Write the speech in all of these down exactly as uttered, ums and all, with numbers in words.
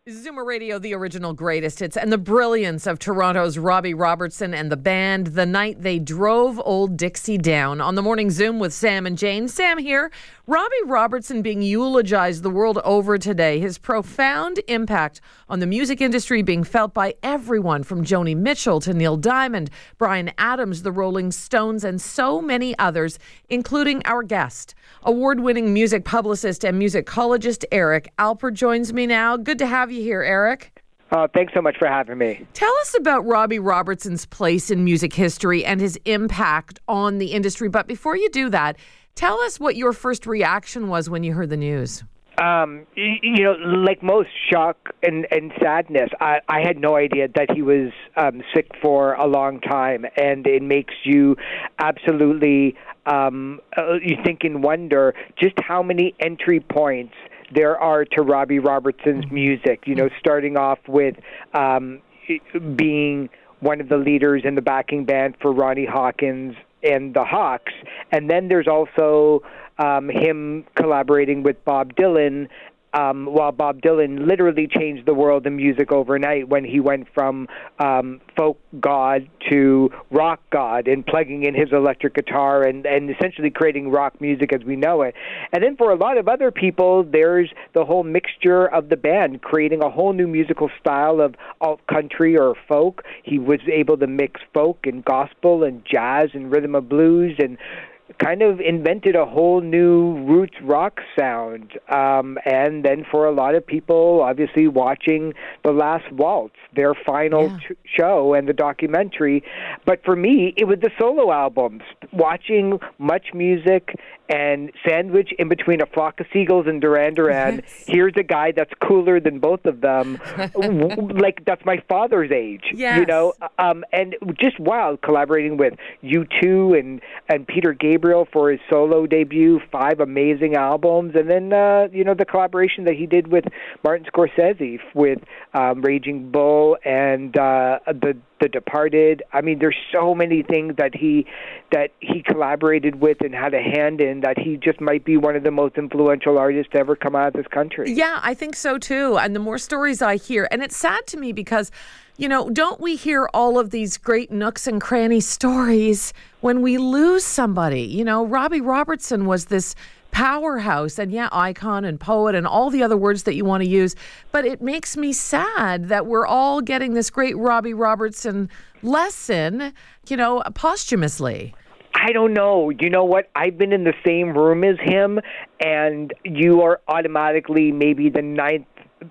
Zoomer Radio, the original greatest hits, and the brilliance of Toronto's Robbie Robertson and the band the night they drove Old Dixie down. On the Morning Zoom with Sam and Jane. Sam here. Robbie Robertson being eulogized the world over today. His profound impact on the music industry being felt by everyone from Joni Mitchell to Neil Diamond, Bryan Adams, the Rolling Stones, and so many others, including our guest. Award-winning music publicist and musicologist Eric Alper joins me now. Good to have you here, Eric. Uh, thanks so much for having me. Tell us about Robbie Robertson's place in music history and his impact on the industry. But before you do that, tell us what your first reaction was when you heard the news. Um, you, you know, like most, shock and, and sadness. I, I had no idea that he was um, sick for a long time, and it makes you absolutely, um, uh, you think and wonder just how many entry points there are to Robbie Robertson's music, you know, starting off with um, being one of the leaders in the backing band for Ronnie Hawkins and the Hawks. And then there's also um, him collaborating with Bob Dylan, um, while Bob Dylan literally changed the world of music overnight when he went from um, folk god to rock god and plugging in his electric guitar and, and essentially creating rock music as we know it. And then for a lot of other people, there's the whole mixture of the band, creating a whole new musical style of alt country or folk. He was able to mix folk and gospel and jazz and rhythm of blues and kind of invented a whole new roots rock sound. Um, and then for a lot of people, obviously watching The Last Waltz, their final yeah. t- show and the documentary. But for me, it was the solo albums, watching Much Music and sandwich in between A Flock of Seagulls and Duran Duran. Yes. Here's a guy that's cooler than both of them. Like, that's my father's age, yes. you know? Um, and just wild, collaborating with U two and, and Peter Gabriel for his solo debut, five amazing albums. And then, uh, you know, the collaboration that he did with Martin Scorsese with um, Raging Bull and uh, the The Departed. I mean, there's so many things that he that he collaborated with and had a hand in that he just might be one of the most influential artists to ever come out of this country. Yeah, I think so too. And the more stories I hear, and it's sad to me because, you know, don't we hear all of these great nooks and cranny stories when we lose somebody? You know, Robbie Robertson was this powerhouse and yeah, icon and poet and all the other words that you want to use. But it makes me sad that we're all getting this great Robbie Robertson lesson, you know, posthumously. I don't know. You know what? I've been in the same room as him, and you are automatically maybe the ninth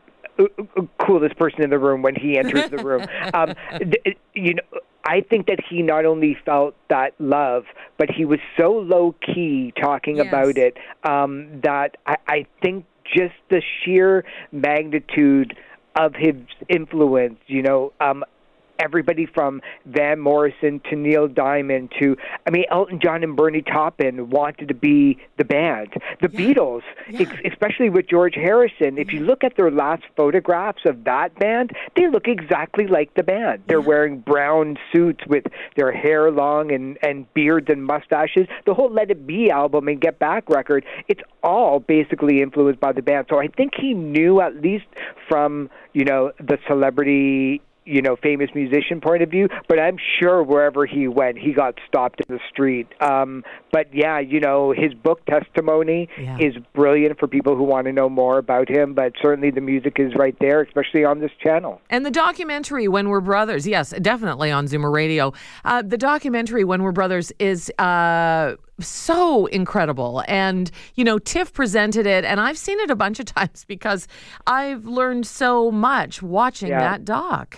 coolest person in the room when he enters the room. Um, you know, I think that he not only felt that love, but he was so low-key talking yes. about it um, that I, I think just the sheer magnitude of his influence, you know, um, everybody from Van Morrison to Neil Diamond to, I mean, Elton John and Bernie Taupin wanted to be the band. The yeah. Beatles, yeah. Ex- especially with George Harrison, if you look at their last photographs of that band, they look exactly like the band. They're yeah. wearing brown suits with their hair long and, and beards and mustaches. The whole Let It Be album and Get Back record, it's all basically influenced by the band. So I think he knew, at least from, you know, the celebrity, you know, famous musician point of view, but I'm sure wherever he went, he got stopped in the street. Um, but yeah, you know, his book testimony yeah. is brilliant for people who want to know more about him, but certainly the music is right there, especially on this channel. And the documentary, When We're Brothers, yes, definitely on Zoomer Radio. Uh, the documentary, When We're Brothers, is uh, so incredible. And, you know, Tiff presented it, and I've seen it a bunch of times because I've learned so much watching yeah. that doc.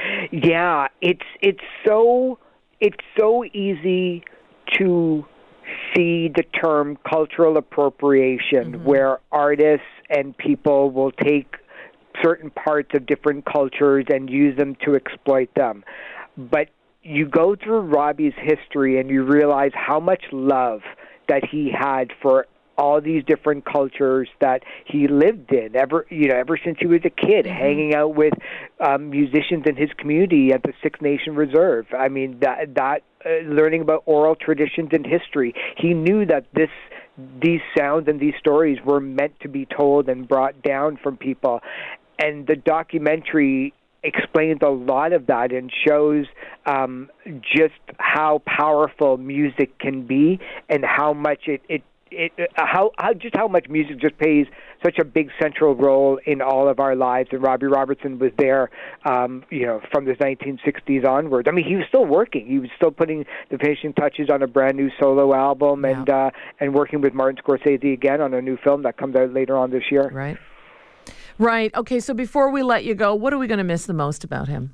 Yeah, it's it's so it's so easy to see the term cultural appropriation, mm-hmm. where artists and people will take certain parts of different cultures and use them to exploit them. But you go through Robbie's history and you realize how much love that he had for all these different cultures that he lived in, ever you know, ever since he was a kid, mm-hmm. hanging out with um, musicians in his community at the Six Nation Reserve. I mean, that that uh, learning about oral traditions and history, he knew that this these sounds and these stories were meant to be told and brought down from people. and the documentary explains a lot of that and shows um, just how powerful music can be and how much it, it It, uh, how, how just how much music just plays such a big central role in all of our lives. And Robbie Robertson was there, um, you know, from the nineteen sixties onwards. I mean, he was still working. He was still putting the finishing touches on a brand new solo album, Yeah. and uh, and working with Martin Scorsese again on a new film that comes out later on this year. Right. Right. Okay. So before we let you go, what are we going to miss the most about him?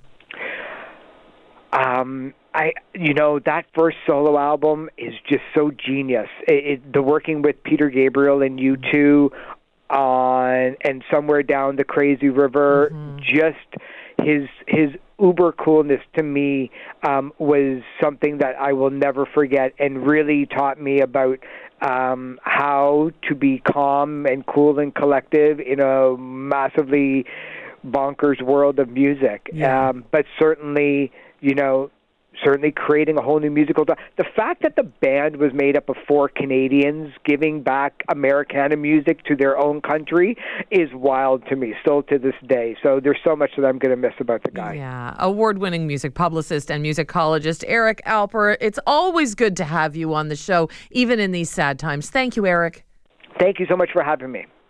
Um, I, you know, that first solo album is just so genius. It, it, the working with Peter Gabriel and U two on and Somewhere Down the Crazy River, mm-hmm. just his his uber coolness to me um, was something that I will never forget, and really taught me about um, how to be calm and cool and collective in a massively bonkers world of music. Yeah. Um, but certainly, you know, certainly creating a whole new musical. The fact that the band was made up of four Canadians giving back Americana music to their own country is wild to me, still to this day. So there's so much that I'm going to miss about the guy. Yeah, award-winning music publicist and musicologist Eric Alper. It's always good to have you on the show, even in these sad times. Thank you, Eric. Thank you so much for having me.